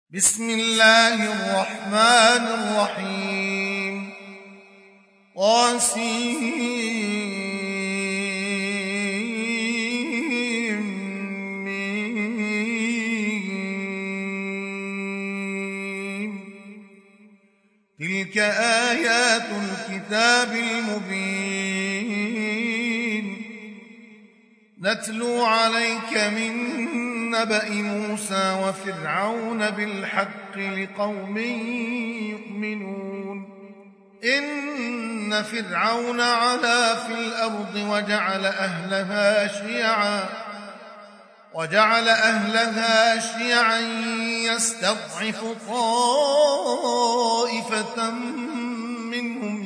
بسم الله الرحمن الرحيم تلك آيات الكتاب المبين نتلو عليك من نبأ موسى وفرعون بالحق لقوم يؤمنون إن فرعون علا في الأرض وجعل أهلها شيعا يستضعف طائفة منهم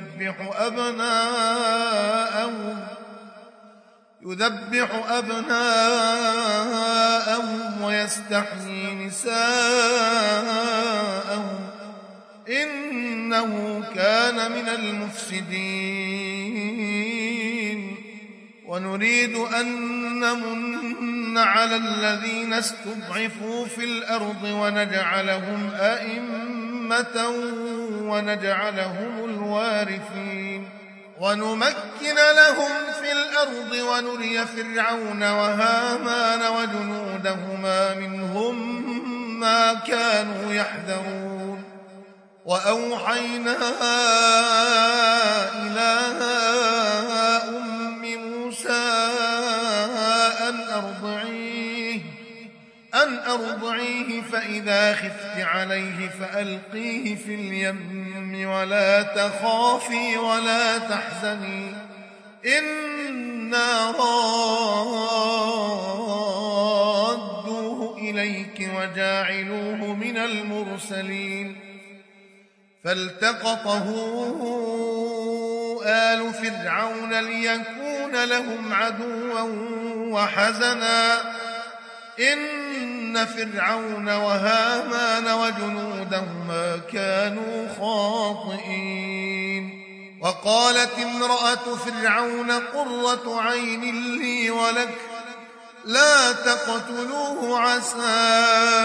يذبح أبناءهم ويستحيي نساءهم إنه كان من المفسدين ونريد أن نمن على الذين استضعفوا في الأرض ونجعلهم أئمة ونجعلهم الوارثين ونمكن لهم في الأرض ونري فرعون وهامان وجنودهما منهم ما كانوا يحذرون وأوحينا إلى أم موسى أن أرضعيه فإذا خفت عليه فألقيه في اليم ولا تخافي ولا تحزني إنا رادوه إليك وجاعلوه من المرسلين فالتقطه آل فرعون ليكون لهم عدوا وحزنا إن فرعون وهامان وجنودهما كانوا خاطئين وقالت امرأة فرعون قرة عين لي ولك لا تقتلوه عسى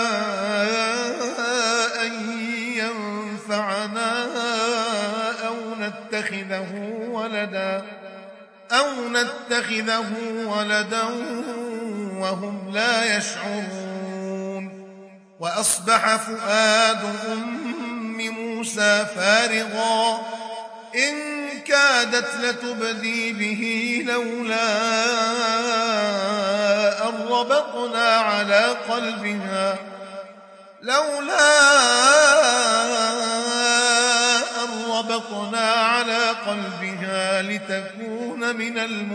أن ينفعنا أو نتخذه ولدا وهم لا يشعرون وأصبح فؤاد أم موسى فارغا إن كادت لتبدي به لولا أن ربطنا على قلبها لتكون من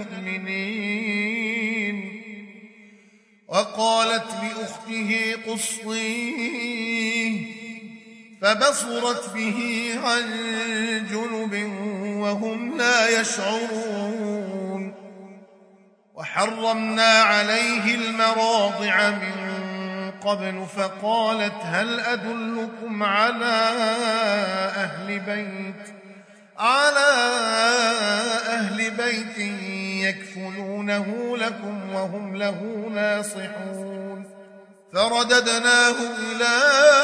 المؤمنين وقالت لأخته قصيه فبصرت به عن جنب وهم لا يشعرون وحرمنا عليه المراضع من قبل فقالت هل أدلكم على أهل بيت يكفلونه لكم وهم له ناصحون فرددناه إلى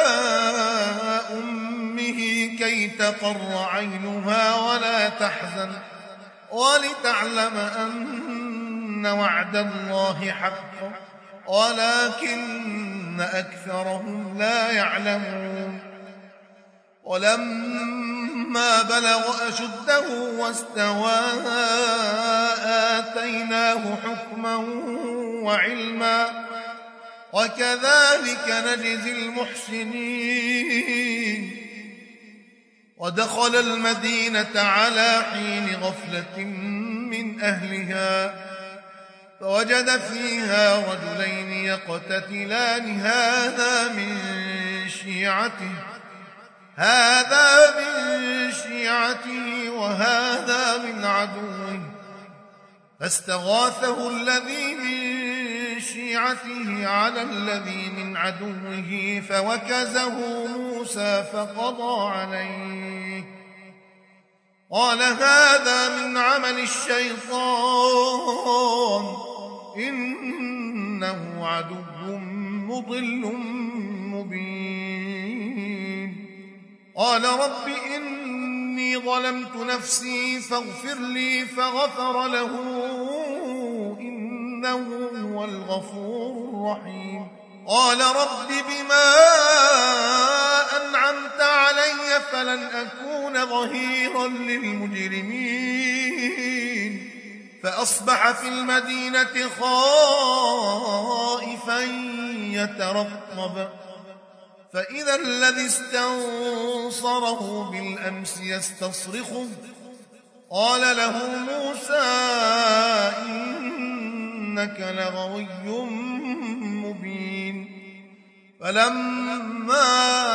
أمه كي تقر عينها ولا تحزن ولتعلم أن وعد الله حق ولكن أكثرهم لا يعلمون ولما بلغ أشده واستوى آتيناه حكما وعلما وكذلك نجزي المحسنين ودخل المدينة على حين غفلة من أهلها فوجد فيها رجلين يقتتلان هذا من شيعته وهذا من عدوه فاستغاثه الذي من شيعته على الذي من عدوه فوكزه موسى فقضى عليه قال هذا من عمل الشيطان إنه عدو مضل مبين قال رب إني ظلمت نفسي فاغفر لي فغفر له إنه هو الغفور الرحيم قال رب بما أنعمت علي فلن أكون ظهيرا للمجرمين فأصبح في المدينة خائفا يترقب فإذا الذي استنصره بالأمس يستصرخه قال له موسى إنك لغوي مبين فلما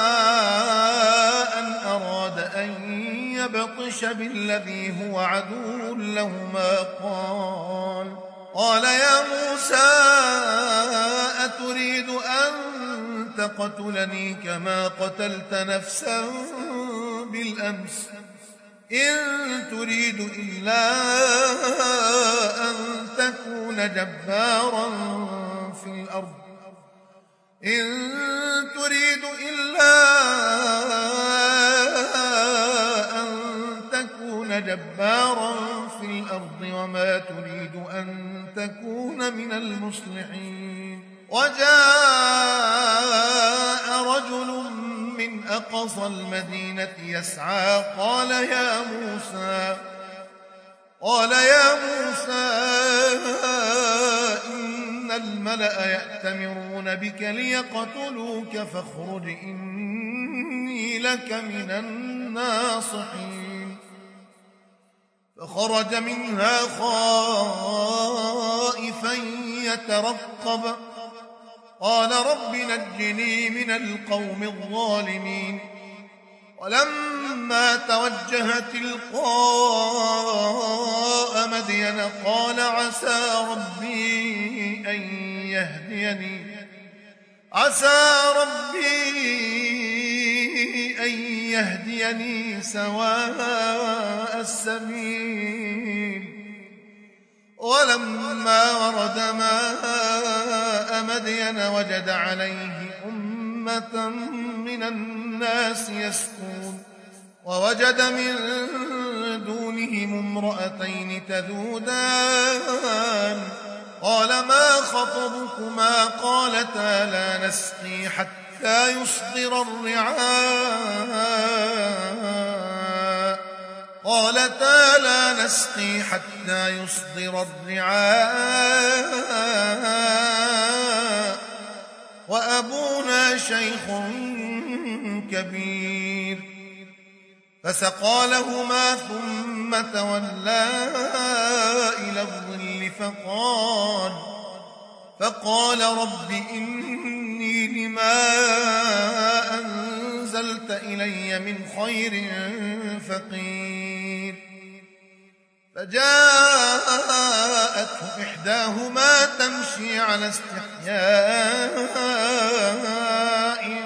أن أراد أن يبطش بالذي هو عدو لهما قال يا موسى أتريد أن تقتلني كما قتلت نفسا بالأمس إن تريد إلا أن تكون جبارا في الأرض وما تريد أن تكون من المصلحين وجاء رجل من أقصى المدينة يسعى قال يا موسى إن الملأ يأتمرون بك ليقتلوك فاخرج إني لك من الناصحين فخرج منها خائفا يترقب قال رب نجني من القوم الظالمين ولما توجه تلقاء مدين قال عسى ربي أن يهديني سواء السبيل ولما ورد ماء مدين وجد عليه أمة من الناس يسكون ووجد من دونهم امرأتين تذودان قال ما خطبكما قالتا لا نسقي حتى يصدر الرعاء وأبونا شيخ كبير فسقى لهما ثم تولى إلى الظل فقال رب إني لما أنزلت إلي من خير فقير فجاءته إحداهما تمشي على استحياء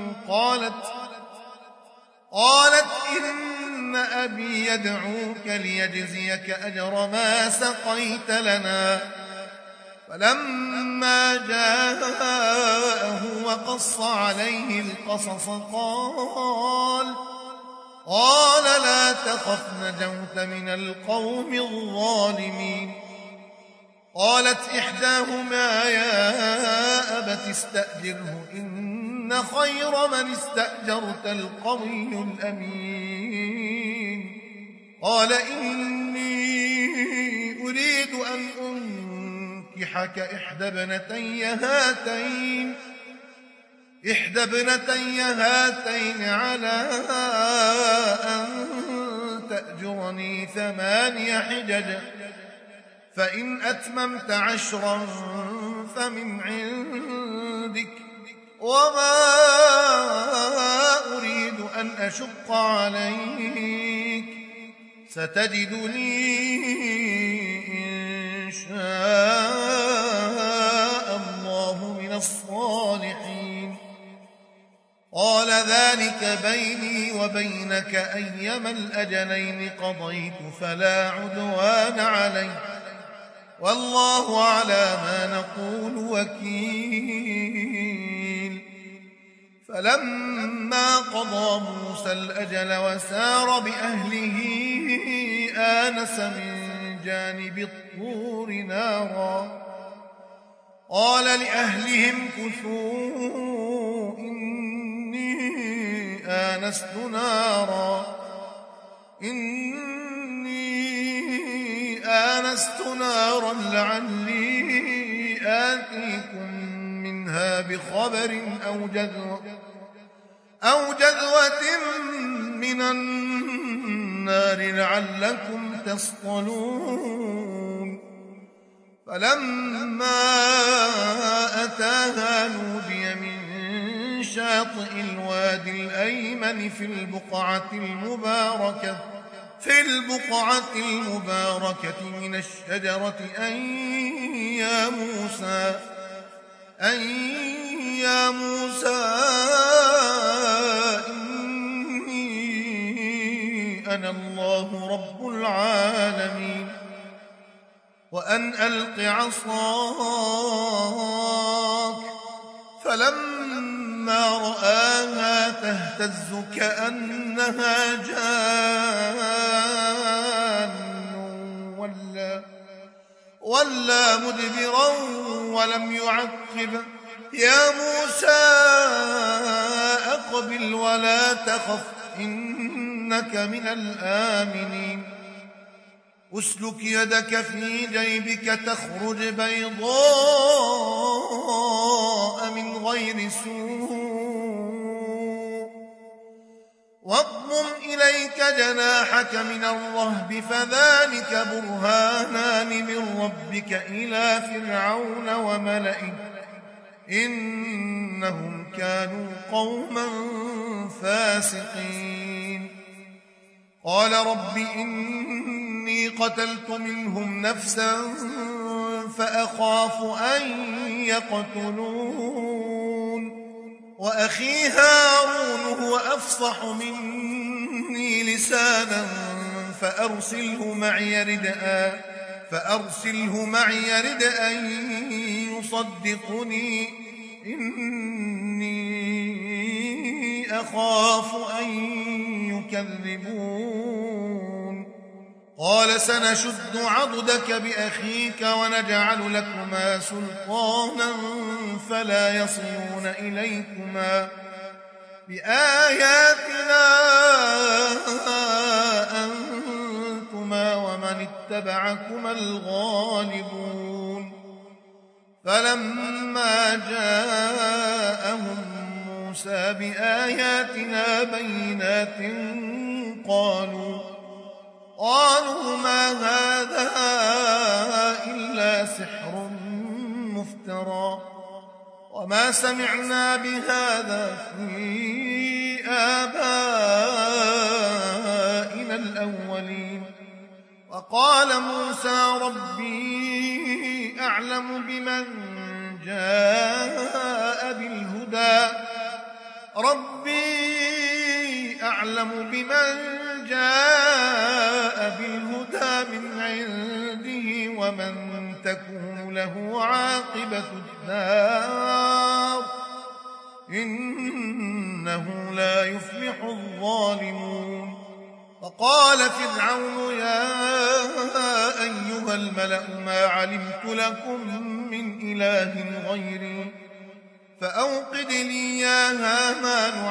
قالت إن أبي يدعوك ليجزيك أجر ما سقيت لنا فلما جاءه وقص عليه القصص قال لا تخف نجوت من القوم الظالمين قالت إحداهما يا أبت استأجره إن خير من استأجرت القوي الأمين قال إني أريد أن أنكحك إحدى ابنتي هاتين على أن تأجرني 8 حجج فإن أتممت 10 فمن عندك وما أريد أن أشق عليك ستجدني إن شاء الله من الصالحين قال ذلك بيني وبينك أيما الأجلين قضيت فلا عدوان علي والله على ما نقول وكيل فلما فلما قضى موسى الأجل وسار بأهله آنس من جانب الطور نارا قال لأهلهم كثوا إني آنست نارا لعلي آتيكم منها بخبر أو جذوة من النار لعلكم تصطلون فلما أتاها نودي من شاطئ الوادي الأيمن في البقعة المباركة من الشجرة أن يا موسى إني أنا الله رب العالمين وأن ألق عصاك فلما رآها تهتز كأنها جان ولا مدبرا ولم يعقب يا موسى أقبل ولا تخف إنك من الآمنين أسلك يدك في جيبك تخرج بيضاء من غير سوء واضمم إليك جناحك من الرهب فذلك برهانان من ربك إلى فرعون وملئه إنهم كانوا قوما فاسقين قال رب إني قتلت منهم نفسا فأخاف أن يقتلون وأخي هارون هو أفصح مني لسانا فأرسله معي يرد أن يصدقني إني أخاف أن يكذبون قال سنشد عضدك بأخيك ونجعل لكما سلطانا فلا يصلون إليكما بآياتنا أنتما ومن اتبعكما الغالبون فلما جاءهم موسى بآياتنا بينات قالوا ما هذا إلا سحر مفترى وما سمعنا بهذا في آبائنا الأولين وقال موسى ربي أعلم بمن جاء بالهدى من عنده ومن تكون له عاقبة الدار إنه لا يفلح الظالمون فقال فرعون يا أيها الملأ ما علمت لكم من إله غيري فأوقد لي يا هامان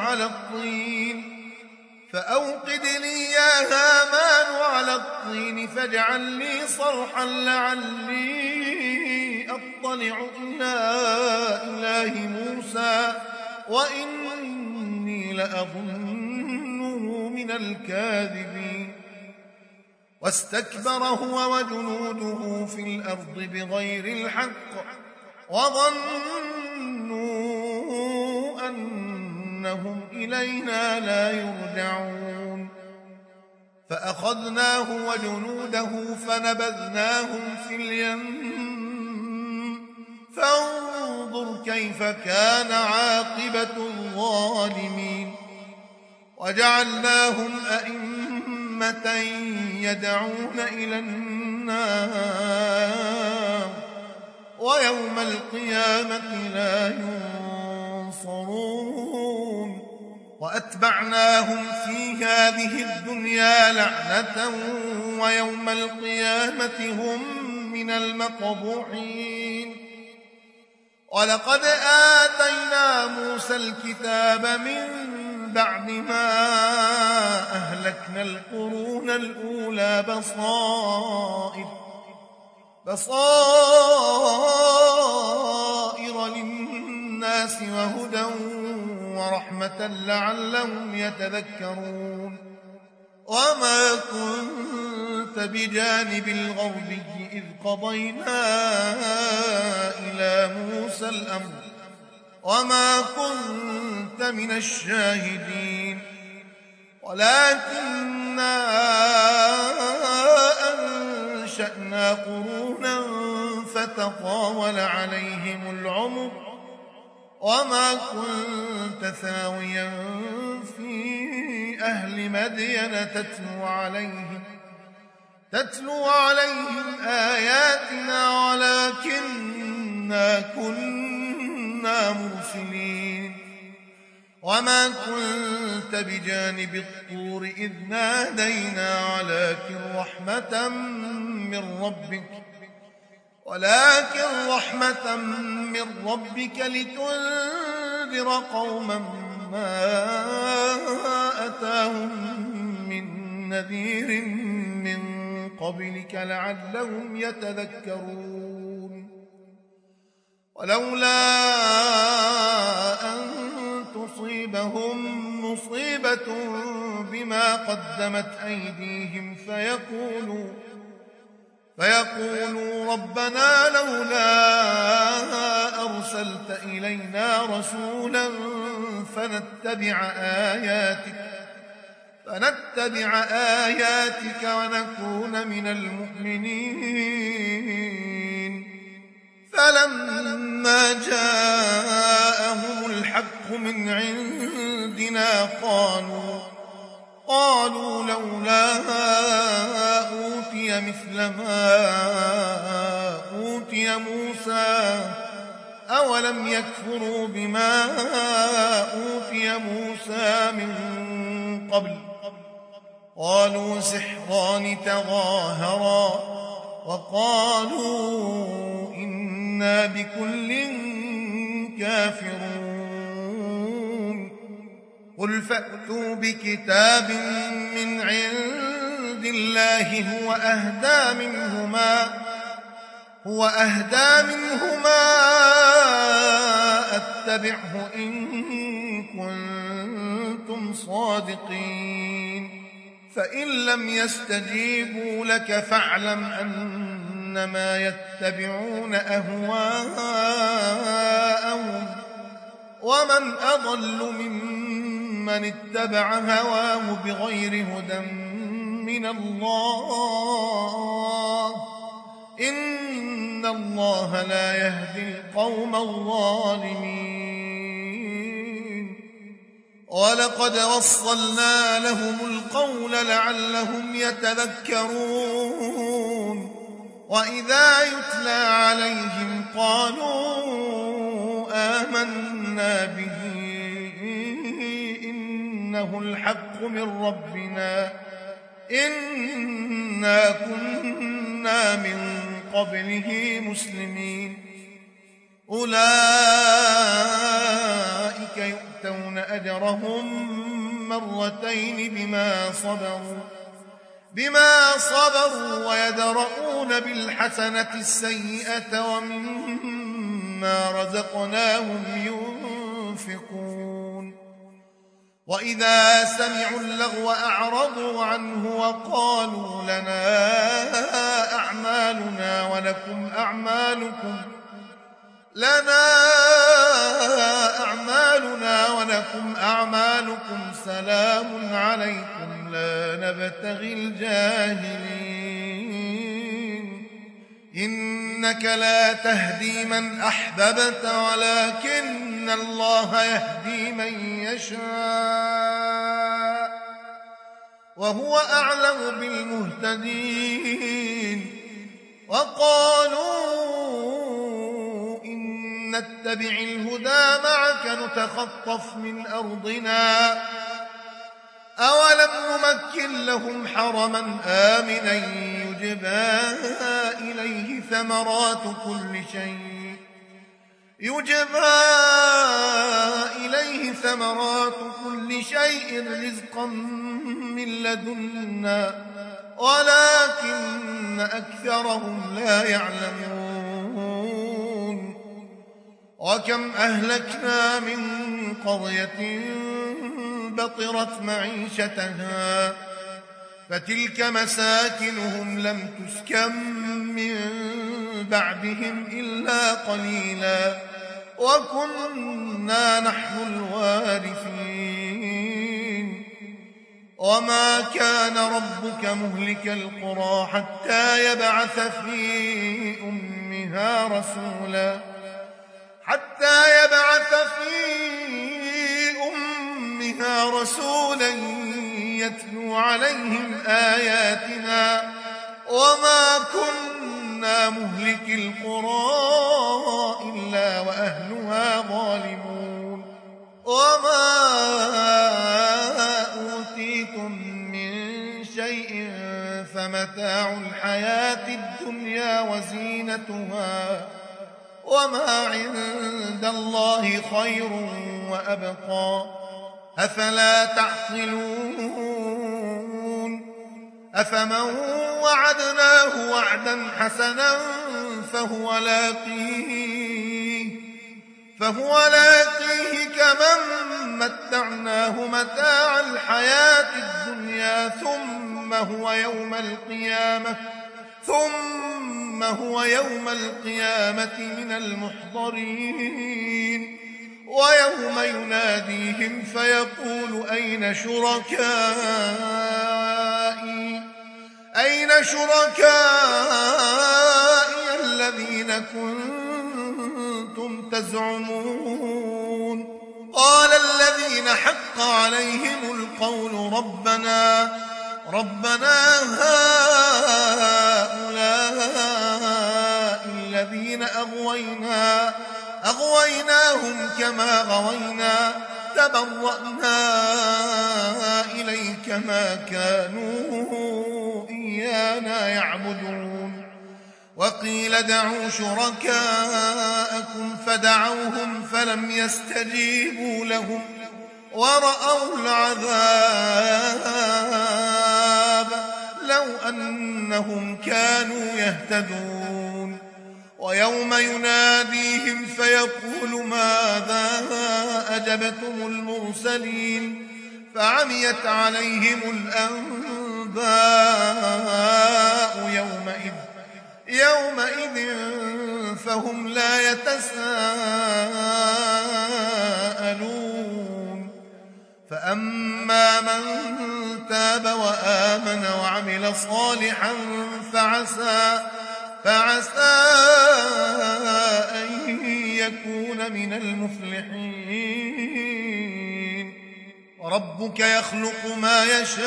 على الطين فاجعل لي صرحا لعلي أطلع إلى إله موسى وإني لأظنه من الكاذبين واستكبر هو وجنوده في الأرض بغير الحق وظنوا أنهم إلينا لا يرجعون فأخذناه وجنوده فنبذناهم في اليم فانظر كيف كان عاقبة الظالمين وجعلناهم أئمة يدعون إلى النار ويوم القيامة لا ينصرون وأتبعناهم في هذه الدنيا لعنة ويوم القيامة هم من المقبوحين. ولقد آتينا موسى الكتاب من بعد ما أهلكنا القرون الأولى بصائر للناس وهدى ورحمة لعلهم يتذكرون. وما كنت بجانب الغربي إذ قضينا إلى موسى الأمر وما كنت من الشاهدين، ولكننا أنشأنا قرونا فتطاول عليهم العمر وما كنت ثاويا في أهل مدين تتلو عليهم آياتنا ولكننا كنا مرسلين. وما كنت بجانب الطور إذ نادينا ولكن رحمة من ربك لتنذر قوما ما أتاهم من نذير من قبلك لعلهم يتذكرون. ولولا أن تصيبهم مصيبة بما قدمت أيديهم فيقولوا ربنا لولا أرسلت إلينا رسولا فنتبع آياتك ونكون من المؤمنين. فلما جاءهم الحق من عندنا قالوا لولا أوتي مثل ما أوتي موسى أولم يكفروا بما أوتي موسى من قبل. قالوا سحران تظاهرا وقالوا إنا بكل كافرون. قل فأتوا بكتاب من عند الله هو أهدى منهما أتبعه إن كنتم صادقين. فإن لم يستجيبوا لك فاعلم أنما يتبعون أهواءهم ومن أضل ممن اتبع هواه بغير هدى من الله إن الله لا يهدي القوم الظالمين. ولقد وصلنا لهم القول لعلهم يتذكرون. وإذا يتلى عليهم قالوا آمنا به إنه الحق من ربنا إنا كنا من قبله مسلمين. أولئك يؤتون أجرهم مرتين بما صبروا ويدرؤون بالحسنة السيئة ومما رزقناهم ينفقون. وإذا سمعوا اللغو أعرضوا عنه وقالوا لنا أعمالنا ولكم أعمالكم سلام عليكم لا نبتغي الجاهلين. إنك لا تهدي من أحببت ولكن الله يهدي من يشاء وهو أعلم بالمهتدين. وقالوا إن نتبع الهدى معك نتخطف من أرضنا أولم نمكن لهم حرما آمنا يجبى إليه ثمرات كل شيء رزقا من لدنا ولكن أكثرهم لا يعلمون وكم أهلكنا من قرية بطرت معيشتها فتلك مساكنهم لم تسكن من بعدهم إلا قليلا وكنا نحن الوارثين وما كان ربك مهلك القرى حتى يبعث في أمها رسولا يتلو عليهم آياتنا وما كنا مهلك القرى إلا وأهلها ظالمون وما أوتيتم من شيء فمتاع الحياة الدنيا وزينتها وما عند الله خير وأبقى أفلا تعقلون أفمن وعدناه وعدا حسنا فهو لاقيه كمن متعناه متاع الحياة الدنيا ثم هو يوم القيامة من المحضرين ويوم يناديهم فيقول أين شركائي الذين كنتم تزعمون قال الذين حق عليهم القول ربنا هؤلاء الذين أغويناهم كما غوينا تبرأنا إليك ما كانوا إيانا يعبدون وقيل ادعوا شركاءكم فدعوهم فلم يستجيبوا لهم ورأوا العذاب لو أنهم كانوا يهتدون ويوم يناديهم فيقول ماذا أجبتم المرسلين فعميت عليهم الأنباء يومئذ فهم لا يتساءلون فأما من تاب وآمن وعمل صالحا فعسى أن يكون من المفلحين ربك يخلق ما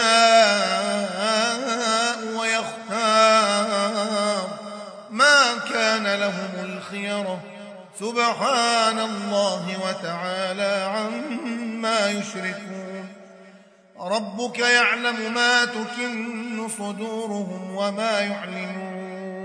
يشاء ويختار ما كان لهم الخيرة سبحان الله وتعالى عما يشركون ربك يعلم ما تكن صدورهم وما يعلنون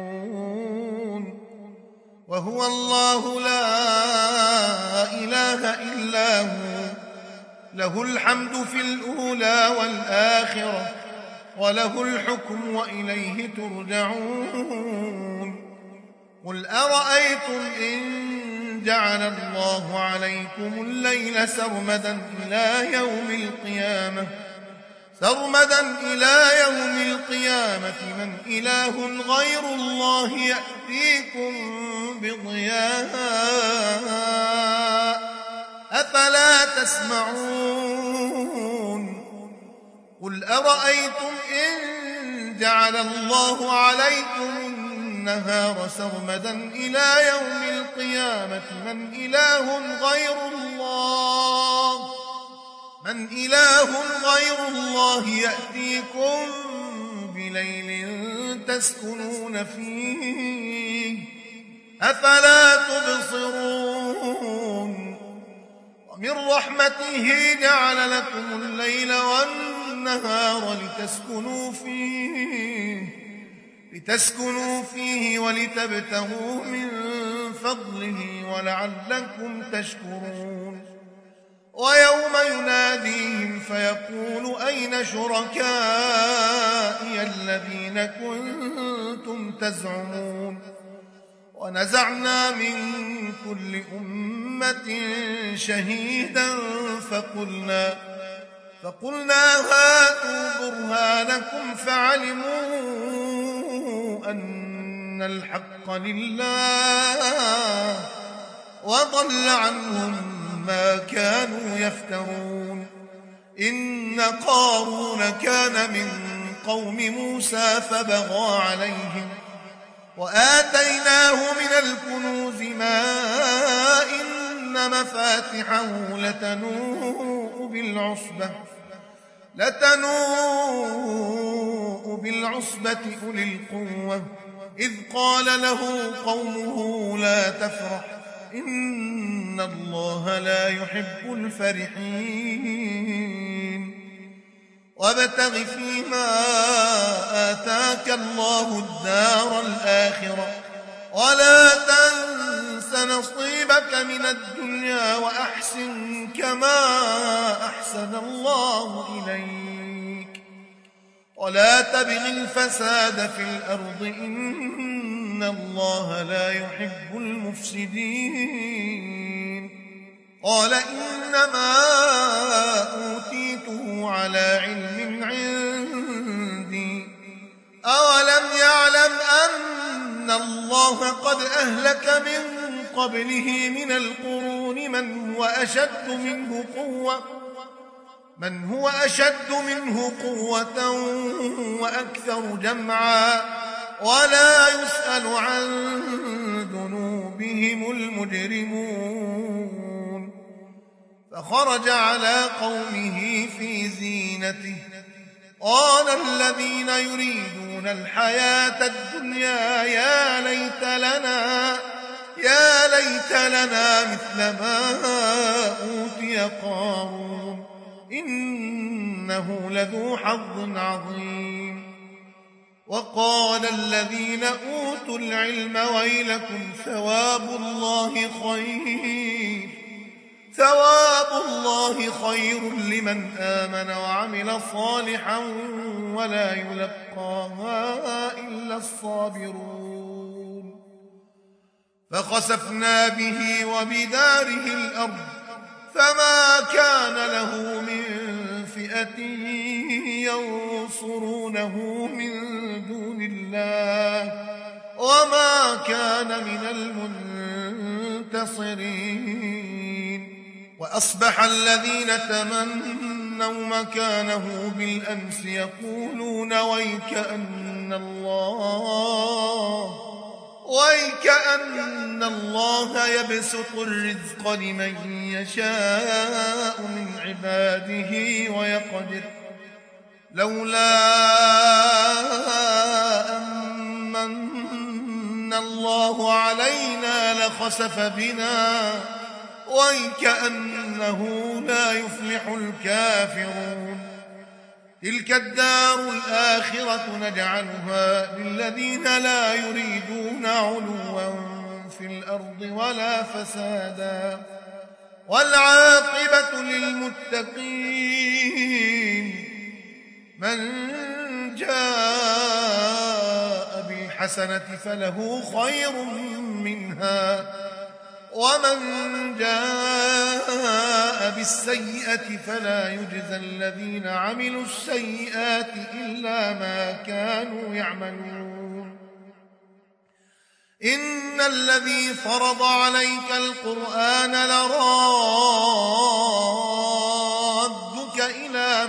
وهو الله لا إله إلا هو له الحمد في الأولى والآخرة وله الحكم وإليه ترجعون قل أرأيتم إن جعل الله عليكم الليل سرمدا إلى يوم القيامة من إله غير الله يأتيكم بضياء أفلا تسمعون قل أرأيتم إن جعل الله عليكم النهار سرمدا إلى يوم القيامة من إله غير الله يأتيكم بليل تسكنون فيه أفلا تبصرون ومن رحمته جعل لكم الليل والنهار لتسكنوا فيه ولتبتغوا من فضله ولعلكم تشكرون ويوم يناديهم فيقول أين شركائي الذين كنتم تزعمون ونزعنا من كل أمة شهيدا فقلنا هاتوا برهانكم فعلموا أن الحق لله وضل عنهم ما كانوا يفترون إن قارون كان من قوم موسى فبغى عليهم وآتيناه من الكنوز ما إن مفاتحه لتنوء بالعصبة أولي القوة إذ قال له قومه لا تفرح إن الله لا يحب الفرحين وابتغ فيما آتاك الله الدار الآخرة ولا تنس نصيبك من الدنيا وأحسن كما أحسن الله إليك ولا تبغ الفساد في الأرض إن الله لا يحب المفسدين قال إنما أوتيته على علم عندي أولم يعلم أن الله قد أهلك من قبله من القرون من هو أشد منه قوة وأكثر جمعا ولا يسأل عن ذنوبهم المجرمون فخرج على قومه في زينته قال الذين يريدون الحياة الدنيا يا ليت لنا مثل ما أوتي قارون إنه لذو حظ عظيم وقال الذين أوتوا العلم ويلكم ثواب الله خير لمن آمن وعمل صالحا ولا يلقاها إلا الصابرون فخسفنا به وبداره الأرض فما كان له من فئة ينصرونه من دون الله وما كان من المنتصرين وأصبح الذين تمنوا مكانه بالأمس يقولون ويكأن الله يبسط الرزق لمن يشاء من عباده ويقدر لولا أمن الله علينا لخسف بنا ويكأنه لا يفلح الكافرون تلك الدار الآخرة نجعلها للذين لا يريدون علوا في الأرض ولا فسادا والعاقبة للمتقين من جاء بالحسنة فله خير منها ومن جاء بالسيئة فلا يجزى الذين عملوا السيئات إلا ما كانوا يعملون إن الذي فرض عليك القرآن لرادك إلى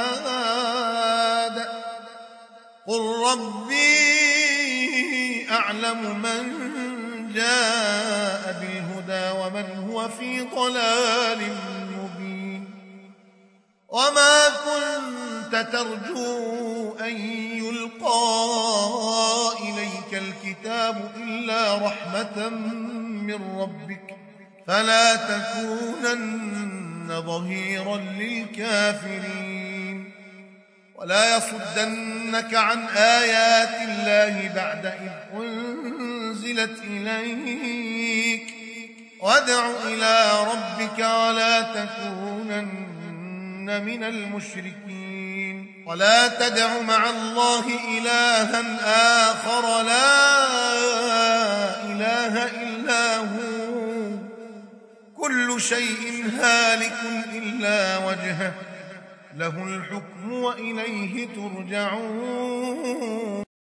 معاد قل ربي أعلم من جاء بالهدى ومن هو في ضلال مبين وما كنت ترجو أن يلقى إليك ذلك الكتاب إلا رحمة من ربك فلا تكونن ظهيرا للكافرين ولا يصدنك عن آيات الله بعد إذ أنزلت إليك وادع إلى ربك ولا تكونن من المشركين ولا تدع مع الله إلها آخر لا إله إلا هو كل شيء هالك إلا وجهه له الحكم وإليه ترجعون